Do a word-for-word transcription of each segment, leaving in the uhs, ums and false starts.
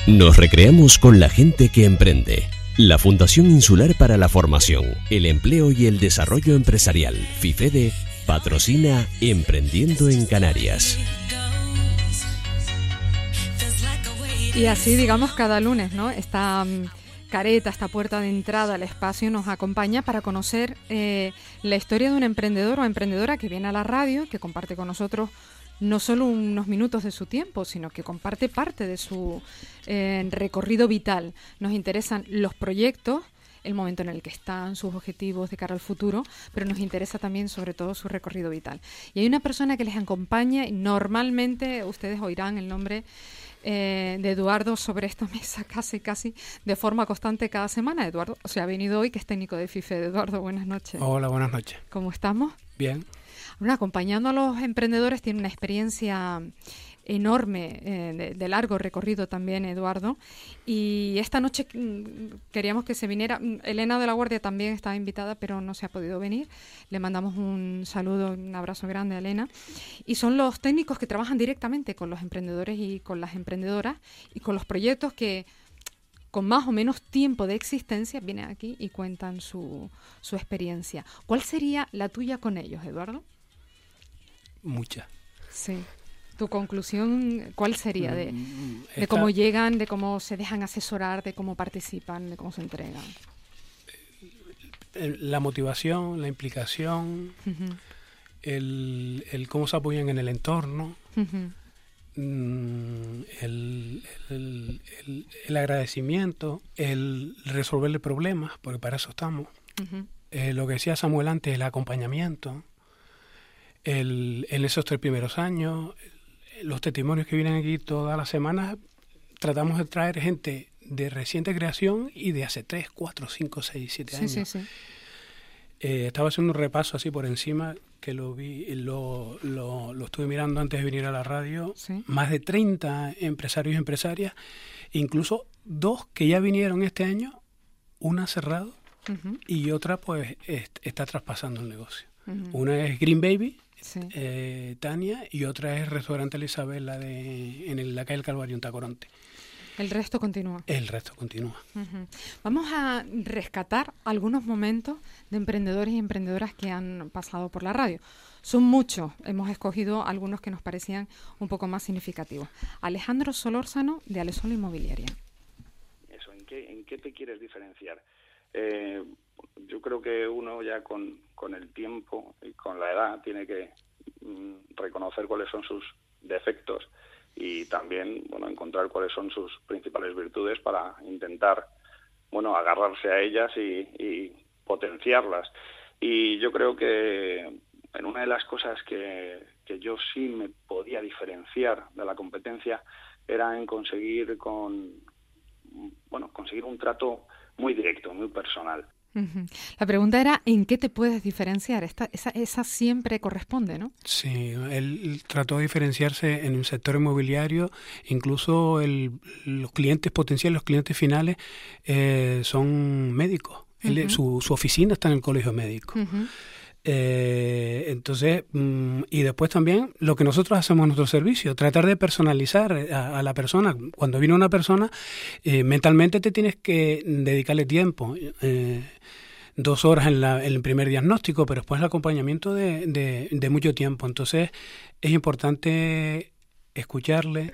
Nos recreamos con la gente que emprende. La Fundación Insular para la Formación, el Empleo y el Desarrollo Empresarial, FIFEDE, patrocina Emprendiendo en Canarias. Y así, digamos, cada lunes, ¿no? Esta um, careta, esta puerta de entrada al espacio nos acompaña para conocer eh, la historia de un emprendedor o emprendedora que viene a la radio, que comparte con nosotros no solo unos minutos de su tiempo, sino que comparte parte de su eh, recorrido vital. Nos interesan los proyectos, el momento en el que están, sus objetivos de cara al futuro, pero nos interesa también sobre todo su recorrido vital. Y hay una persona que les acompaña y normalmente ustedes oirán el nombre eh, de Eduardo sobre esta mesa casi casi de forma constante cada semana. Eduardo, o sea, ha venido hoy, que es técnico de FIFEDE. Eduardo, buenas noches. Hola, buenas noches. ¿Cómo estamos? Bien. Bueno, acompañando a los emprendedores tiene una experiencia enorme, eh, de, de largo recorrido también, Eduardo. Y esta noche mm, queríamos que se viniera. Elena de la Guardia también estaba invitada, pero no se ha podido venir. Le mandamos un saludo, un abrazo grande a Elena. Y son los técnicos que trabajan directamente con los emprendedores y con las emprendedoras y con los proyectos que, con más o menos tiempo de existencia, vienen aquí y cuentan su, su experiencia. ¿Cuál sería la tuya con ellos, Eduardo? Mucha. Sí. ¿Tu conclusión cuál sería de, Esta, de cómo llegan, de cómo se dejan asesorar, de cómo participan, de cómo se entregan? La motivación, la implicación, uh-huh. el, el cómo se apoyan en el entorno, uh-huh. el, el, el, el agradecimiento, el resolverle problemas, porque para eso estamos. Uh-huh. Eh, lo que decía Samuel antes, el acompañamiento. El, en esos tres primeros años, los testimonios que vienen aquí todas las semanas, tratamos de traer gente de reciente creación y de hace tres, cuatro, cinco, seis, siete años. Sí, sí, sí. Eh, estaba haciendo un repaso así por encima, que lo vi, lo, lo, lo estuve mirando antes de venir a la radio. ¿Sí? Más de treinta empresarios y empresarias, incluso dos que ya vinieron este año, una ha cerrado uh-huh. y otra pues est- está traspasando el negocio. Uh-huh. Una es Green Baby, sí. eh, Tania, y otra es Restaurante La Isabela de, en el, la calle del Calvario, en Tacoronte. El resto continúa. El resto continúa. Uh-huh. Vamos a rescatar algunos momentos de emprendedores y emprendedoras que han pasado por la radio. Son muchos, hemos escogido algunos que nos parecían un poco más significativos. Alejandro Solórzano, de Alesola Inmobiliaria. Eso, ¿en qué, en qué te quieres diferenciar? Eh, yo creo que uno ya con, con el tiempo y con la edad tiene que mm, reconocer cuáles son sus defectos y también, bueno, encontrar cuáles son sus principales virtudes para intentar, bueno, agarrarse a ellas y, y potenciarlas. Y yo creo que en una de las cosas que, que yo sí me podía diferenciar de la competencia era en conseguir con, bueno, conseguir un trato muy directo, muy personal. Uh-huh. La pregunta era, ¿en qué te puedes diferenciar? Esta, esa, esa siempre corresponde, ¿no? Sí, él trató de diferenciarse en el sector inmobiliario, incluso el, los clientes potenciales, los clientes finales eh, son médicos. Uh-huh. Él, su, su oficina está en el colegio médico. Uh-huh. Eh, entonces, mm, y después también lo que nosotros hacemos en nuestro servicio, tratar de personalizar a, a la persona. Cuando viene una persona, eh, mentalmente te tienes que dedicarle tiempo, eh, dos horas en, la, en el primer diagnóstico, pero después el acompañamiento de, de, de mucho tiempo. Entonces, es importante escucharle,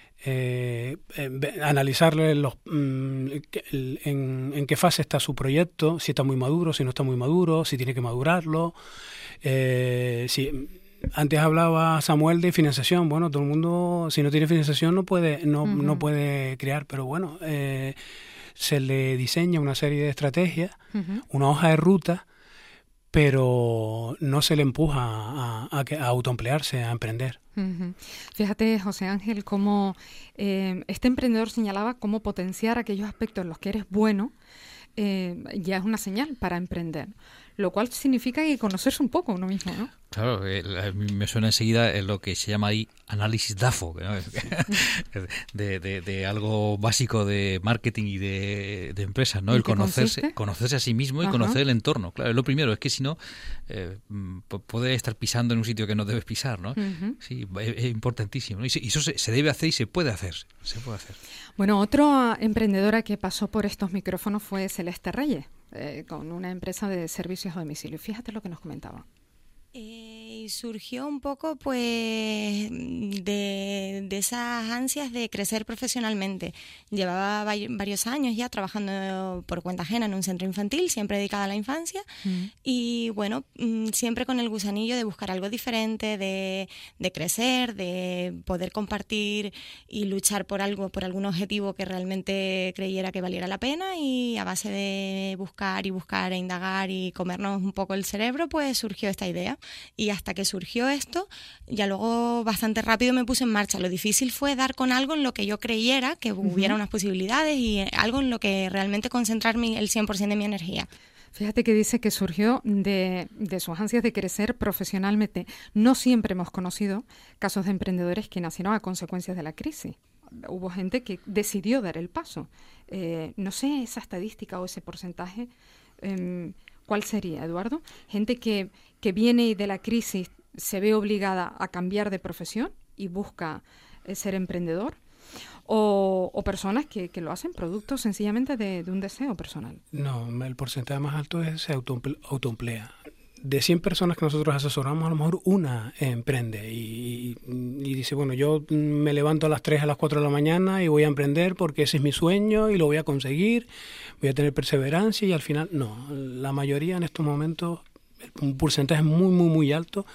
Eh, eh, analizarle los, mm, en, en qué fase está su proyecto, si está muy maduro, si no está muy maduro, si tiene que madurarlo. Eh, si, antes hablaba Samuel de financiación. Bueno, todo el mundo, si no tiene financiación, no puede, no, uh-huh. no puede crear, pero bueno, eh, se le diseña una serie de estrategias, uh-huh. una hoja de ruta, pero no se le empuja a, a, a autoemplearse, a emprender. Uh-huh. Fíjate, José Ángel, cómo eh, este emprendedor señalaba cómo potenciar aquellos aspectos en los que eres bueno eh, ya es una señal para emprender. lo cual significa que conocerse un poco uno mismo, ¿no? Claro, eh, me suena enseguida lo que se llama ahí análisis D A F O, ¿no? de, de, de algo básico de marketing y de, de empresas, ¿no? El conocerse, consiste? conocerse a sí mismo y Ajá. conocer el entorno. Claro, es lo primero, es que si no, eh, puede estar pisando en un sitio que no debes pisar, ¿no? Uh-huh. Sí, es, es importantísimo, ¿no? Y eso se, se debe hacer y se puede hacer, se puede hacer. Bueno, otra emprendedora que pasó por estos micrófonos fue Celeste Reyes, eh, con una empresa de servicios a domicilio. Fíjate lo que nos comentaba. Eh, surgió un poco pues de, de esas ansias de crecer profesionalmente. Llevaba varios años ya trabajando por cuenta ajena en un centro infantil, siempre dedicado a la infancia, mm. y bueno, siempre con el gusanillo de buscar algo diferente, de, de crecer, de poder compartir y luchar por algo, por algún objetivo que realmente creyera que valiera la pena, y a base de buscar y buscar e indagar y comernos un poco el cerebro, pues surgió esta idea. Y hasta que surgió esto, ya luego bastante rápido me puse en marcha. Lo difícil fue dar con algo en lo que yo creyera que uh-huh. hubiera unas posibilidades y algo en lo que realmente concentrar mi, el cien por ciento de mi energía. Fíjate que dice que surgió de, de sus ansias de crecer profesionalmente. No siempre hemos conocido casos de emprendedores que nacieron a consecuencias de la crisis. Hubo gente que decidió dar el paso. Eh, no sé esa estadística o ese porcentaje. Eh, ¿Cuál sería, Eduardo? Gente que, que viene de la crisis, se ve obligada a cambiar de profesión y busca eh, ser emprendedor, o, o personas que, que lo hacen producto sencillamente de, de un deseo personal. No, el porcentaje más alto es se autoemple- autoemplea. De cien personas que nosotros asesoramos, a lo mejor una emprende y, y, y dice, bueno, yo me levanto a las tres, a las cuatro de la mañana y voy a emprender porque ese es mi sueño y lo voy a conseguir, voy a tener perseverancia, y al final, no, la mayoría en estos momentos, un porcentaje muy, muy, muy alto,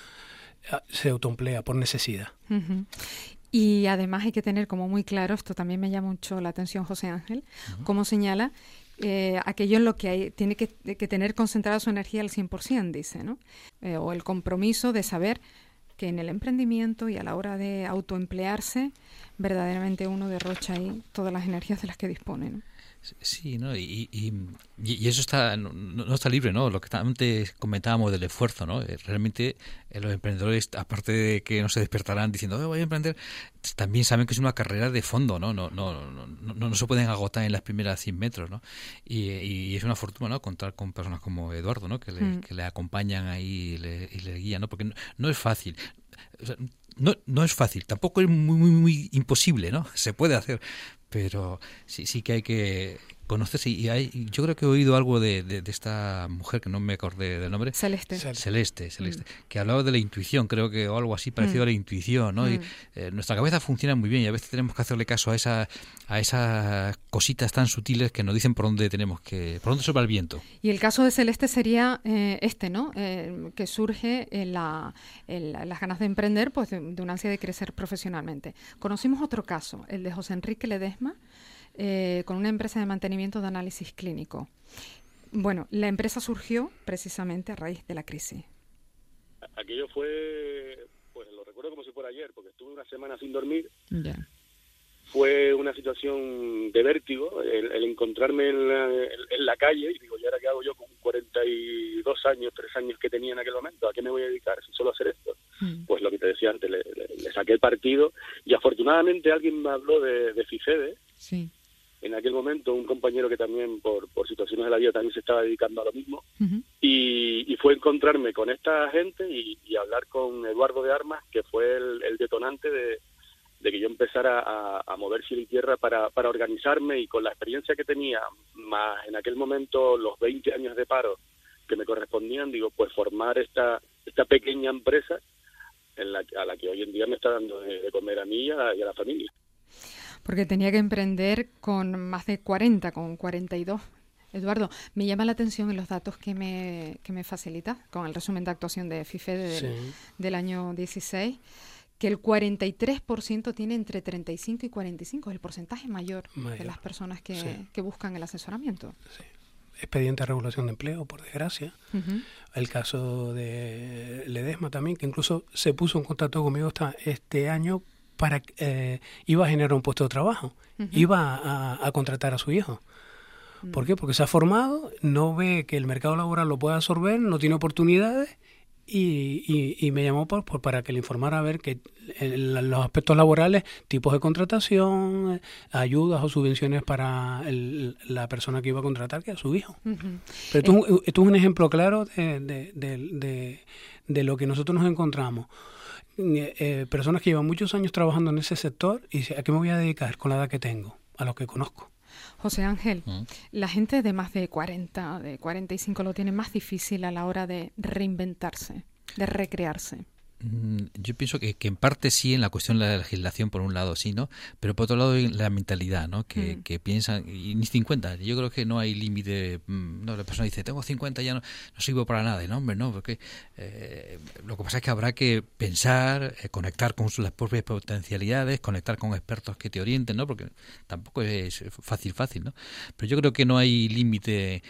se autoemplea por necesidad. Uh-huh. Y además hay que tener como muy claro, esto también me llama mucho la atención José Ángel, uh-huh. como señala, Eh, aquello en lo que hay, tiene que, que tener concentrada su energía al cien por ciento, dice, ¿no? Eh, o el compromiso de saber que en el emprendimiento y a la hora de autoemplearse, verdaderamente uno derrocha ahí todas las energías de las que dispone, ¿no? Sí, ¿no? Y, y, y eso está no, no está libre, ¿no? Lo que antes comentábamos del esfuerzo, ¿no? Realmente eh, los emprendedores, aparte de que no se despertarán diciendo, oh, voy a emprender, también saben que es una carrera de fondo, ¿no? No, no, no, no, no, no se pueden agotar en las primeras cien metros, ¿no? Y, y es una fortuna, ¿no? Contar con personas como Eduardo, ¿no? Que le, mm. que le acompañan ahí y le, y le guían, ¿no? Porque no, no es fácil. O sea, no, no es fácil, tampoco es muy, muy, muy imposible, ¿no? Se puede hacer, pero sí, sí que hay que conocerse. Y hay, yo creo que he oído algo de, de, de esta mujer, que no me acordé del nombre. Celeste. Celeste, Celeste, mm. que hablaba de la intuición, creo que, o algo así parecido mm. a la intuición, ¿no? Mm. Y eh, nuestra cabeza funciona muy bien y a veces tenemos que hacerle caso a esa, a esas cositas tan sutiles que nos dicen por dónde tenemos que, por dónde sopla el viento. Y el caso de Celeste sería eh, este, ¿no? Eh, que surge en la, en la, las ganas de emprender, pues de, de una ansia de crecer profesionalmente. Conocimos otro caso, el de José Enrique Ledesma, Eh, con una empresa de mantenimiento de análisis clínico. Bueno, la empresa surgió precisamente a raíz de la crisis. Aquello fue, pues lo recuerdo como si fuera ayer, porque estuve una semana sin dormir. Yeah. Fue una situación de vértigo, el, el encontrarme en la, en la calle, y digo, ¿y ahora qué hago yo con cuarenta y dos años, tres años que tenía en aquel momento? ¿A qué me voy a dedicar si solo hacer esto? Mm. Pues lo que te decía antes, le, le, le saqué el partido, y afortunadamente alguien me habló de, de FIFEDE. Sí. En aquel momento un compañero que también por, por situaciones de la vida también se estaba dedicando a lo mismo, uh-huh. y, y fue encontrarme con esta gente y, y hablar con Eduardo de Armas, que fue el, el detonante de, de que yo empezara a, a mover cielo y tierra para, para organizarme, y con la experiencia que tenía, más en aquel momento los veinte años de paro que me correspondían, digo, pues formar esta, esta pequeña empresa en la, a la que hoy en día me está dando de, de comer a mí y a, y a la familia. Porque tenía que emprender con más de cuarenta, con cuarenta y dos. Eduardo, me llama la atención en los datos que me, que me facilitas, con el resumen de actuación de FIFEDE del, sí. del año dieciséis, que el cuarenta y tres por ciento tiene entre treinta y cinco y cuarenta y cinco, es el porcentaje mayor, mayor. de las personas que, sí. que buscan el asesoramiento. Sí. Expediente de regulación de empleo, por desgracia. Uh-huh. El caso de Ledesma también, que incluso se puso en contacto conmigo esta, este año para eh, iba a generar un puesto de trabajo, uh-huh. iba a, a contratar a su hijo. ¿Por qué? Porque se ha formado, no ve que el mercado laboral lo puede absorber, no tiene oportunidades y, y, y me llamó por, por, para que le informara a ver que en los aspectos laborales, tipos de contratación, ayudas o subvenciones para el, la persona que iba a contratar, que es su hijo. Uh-huh. Pero esto, eh, esto es un ejemplo claro de, de, de, de, de lo que nosotros nos encontramos. Eh, personas que llevan muchos años trabajando en ese sector y dicen, ¿a qué me voy a dedicar con la edad que tengo? A lo que conozco. José Ángel, ¿Mm? La gente de más de cuarenta, de cuarenta y cinco lo tiene más difícil a la hora de reinventarse, de recrearse. Yo pienso que, que en parte sí, en la cuestión de la legislación, por un lado sí, ¿no? Pero por otro lado en la mentalidad, ¿no? Que, mm. que piensan, y ni cincuenta, yo creo que no hay límite, no, la persona dice, tengo cincuenta, ya no, no sirvo para nada, no, hombre, no, porque eh, lo que pasa es que habrá que pensar, eh, conectar con las propias potencialidades, conectar con expertos que te orienten, ¿no? Porque tampoco es fácil, fácil, ¿no? Pero yo creo que no hay límite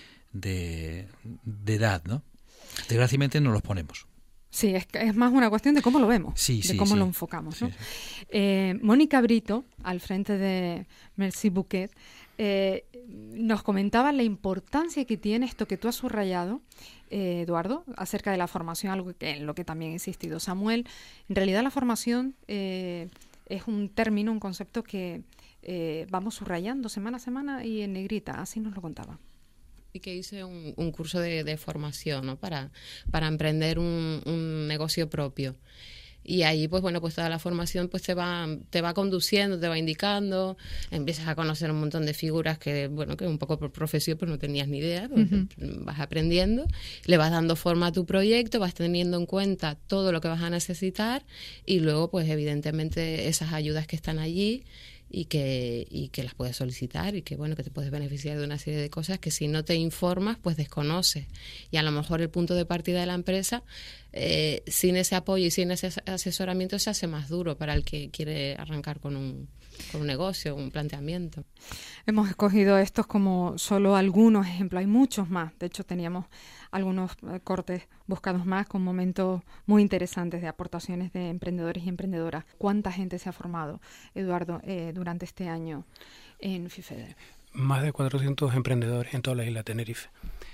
de, de edad, ¿no? Desgraciadamente no los ponemos. Sí, es, es más una cuestión de cómo lo vemos, sí, de sí, cómo sí. lo enfocamos, ¿no? Sí, sí. Eh, Mónica Brito, al frente de Merci Bouquet, eh, nos comentaba la importancia que tiene esto que tú has subrayado, eh, Eduardo, acerca de la formación, algo que, en lo que también ha insistido Samuel. En realidad la formación eh, es un término, un concepto que eh, vamos subrayando semana a semana y en negrita, así nos lo contaba. Y que hice un, un curso de, de formación, ¿no? para, para emprender un, un negocio propio. Y ahí, pues bueno, pues toda la formación pues te va, te va conduciendo, te va indicando, empiezas a conocer un montón de figuras que, bueno, que un poco por profesión pues no tenías ni idea, pues, uh-huh. vas aprendiendo, le vas dando forma a tu proyecto, vas teniendo en cuenta todo lo que vas a necesitar y luego, pues evidentemente, esas ayudas que están allí y que y que las puedes solicitar y que bueno que te puedes beneficiar de una serie de cosas que si no te informas pues desconoces y a lo mejor el punto de partida de la empresa eh, sin ese apoyo y sin ese asesoramiento se hace más duro para el que quiere arrancar con un con un negocio, un planteamiento. Hemos escogido estos como solo algunos ejemplos, hay muchos más, de hecho teníamos algunos eh, cortes buscados más con momentos muy interesantes de aportaciones de emprendedores y emprendedoras. ¿Cuánta gente se ha formado, Eduardo, eh, durante este año en FIFEDER? Más de cuatrocientos emprendedores en toda la isla de Tenerife.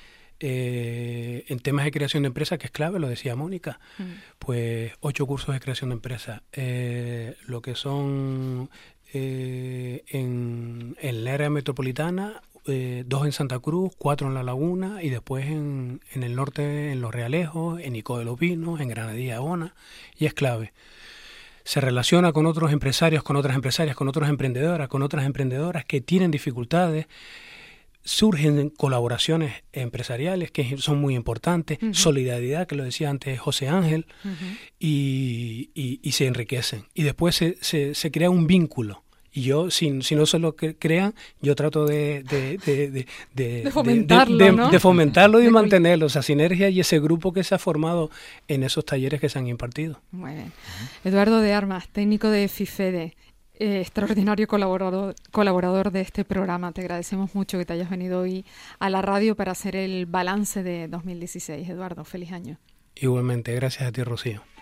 Eh, en temas de creación de empresas, que es clave, lo decía Mónica, mm. pues ocho cursos de creación de empresas, eh, lo que son eh, en, en la área metropolitana, eh, dos en Santa Cruz, cuatro en La Laguna y después en, en el norte, en Los Realejos, en Ico de los Pinos, en Granadilla, Ona, y es clave. Se relaciona con otros empresarios, con otras empresarias, con otras emprendedoras, con otras emprendedoras que tienen dificultades. Surgen colaboraciones empresariales que son muy importantes, uh-huh. solidaridad, que lo decía antes José Ángel, uh-huh. y, y, y se enriquecen. Y después se, se, se crea un vínculo. Y yo, si, si no se lo crean, yo trato de, de, de, de, de, de fomentarlo, de, de, ¿no? de fomentarlo y de mantenerlo, esa sinergia y ese grupo que se ha formado en esos talleres que se han impartido. Muy bien. Eduardo de Armas, técnico de FIFEDE. Eh, extraordinario colaborador, colaborador de este programa. Te agradecemos mucho que te hayas venido hoy a la radio para hacer el balance de dos mil dieciséis. Eduardo, feliz año. Igualmente, gracias a ti, Rocío.